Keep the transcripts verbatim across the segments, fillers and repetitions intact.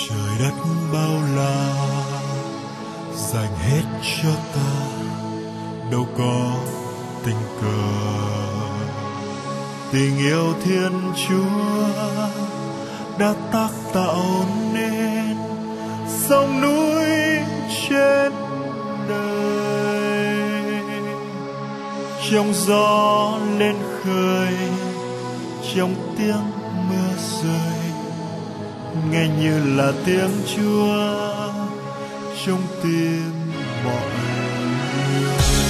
Trời đất bao la dành hết cho ta, đâu có tình cờ. Tình yêu Thiên Chúa đã tác tạo nên sông núi trên đời. Trong gió lên khơi, trong tiếng mưa rơi, nghe như là tiếng Chúa trong tim mọi người.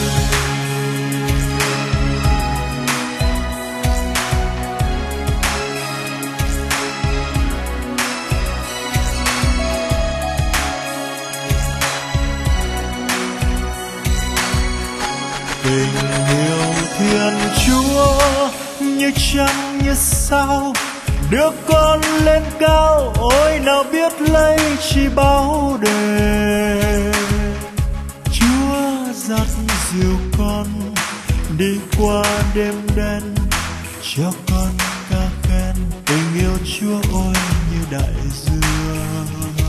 Tình yêu Thiên Chúa như trăng như sao, đưa con lên cao, ôi nào biết lấy chi báo đề. Chúa dắt dìu con đi qua đêm đen, cho con ca khen tình yêu Chúa ôi như đại dương.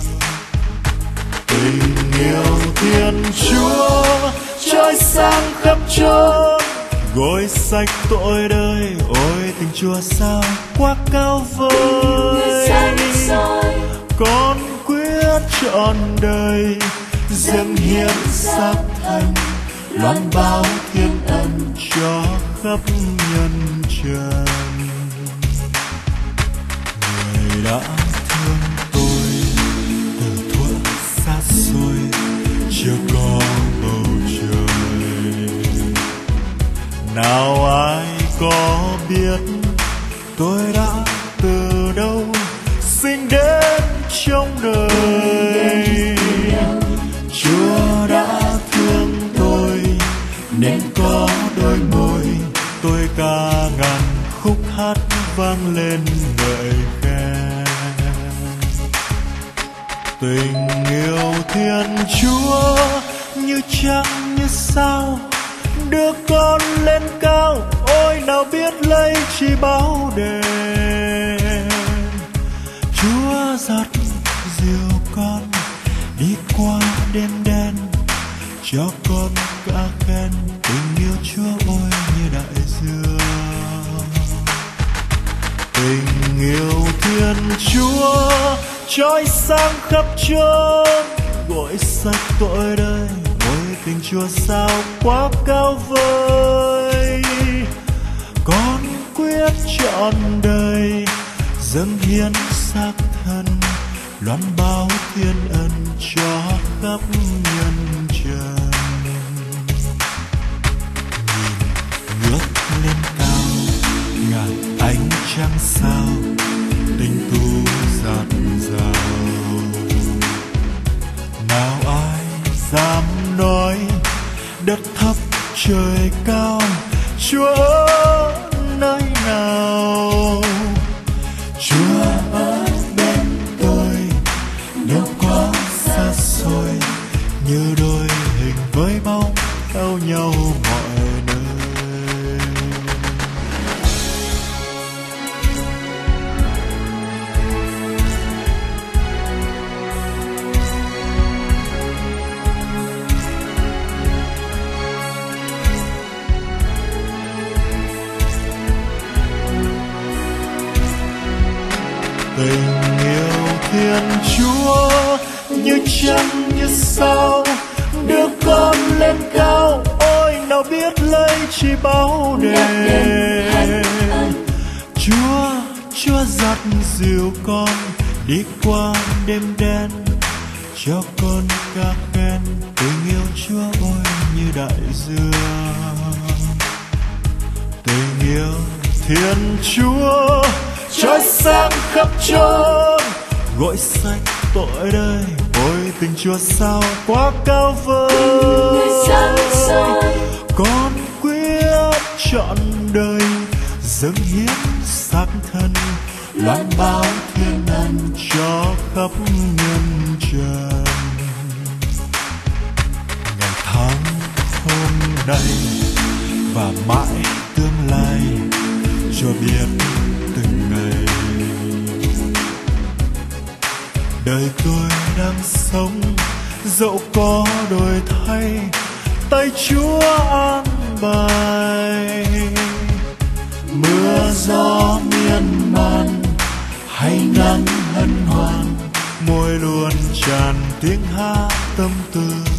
Tình yêu Thiên Chúa trôi sang khắp chốn, gội sạch tội đời, ôi tình Chúa sao quá cao vời. Con quyết trọn đời dâng hiến xác thân, loan báo thiên ân cho khắp nhân trần. Người đã thương tôi từ thuở xa xôi, chưa có bầu trời. Nào ai có biết tôi đã từ đâu sinh đến trong đời. Chúa đã thương tôi nên có đôi môi, tôi ca ngàn khúc hát vang lên ngợi khen. Tình yêu Thiên Chúa như trăng như sao, đưa con lên cao, ôi nào biết lấy chi báo đề. Chúa dắt dìu con đi qua đêm đen, cho con ca khen tình yêu Chúa ôi như đại dương. Tình yêu Thiên Chúa trôi sang khắp chốn, gội sạch tội đời, ôi tình Chúa sao quá cao vời. Con quyết trọn đời dâng hiến xác thân, loan báo thiên ân cho khắp nhân trần. Nhìn ngước lên cao, ngàn ánh trăng sao, tình tu dạt dào. Nào ai dám nói đất thấp trời cao, Chúa ở nơi nào? Chúa ở bên tôi, nếu có xa xôi, như đôi hình với bóng theo nhau mọi nơi. Tình yêu Thiên Chúa như trăng như sao, đưa con lên cao, ôi nào biết lấy chi báo đề. Chúa, Chúa dắt dìu con đi qua đêm đen, cho con ca khen tình yêu Chúa ôi như đại dương. Tình yêu Thiên Chúa trôi sang khắp chốn, gội sạch tội đời, ôi tình Chúa sao quá cao vời. Con quyết trọn đời dâng hiến xác thân, loan báo thiên ân cho khắp nhân trần. Ngày tháng hôm nay và mãi tương lai cho biết từng ngày đời sống, dẫu có đổi thay tay Chúa an bài. Mưa gió miên man hay nắng hân hoan, môi luôn tràn tiếng hát tâm tư.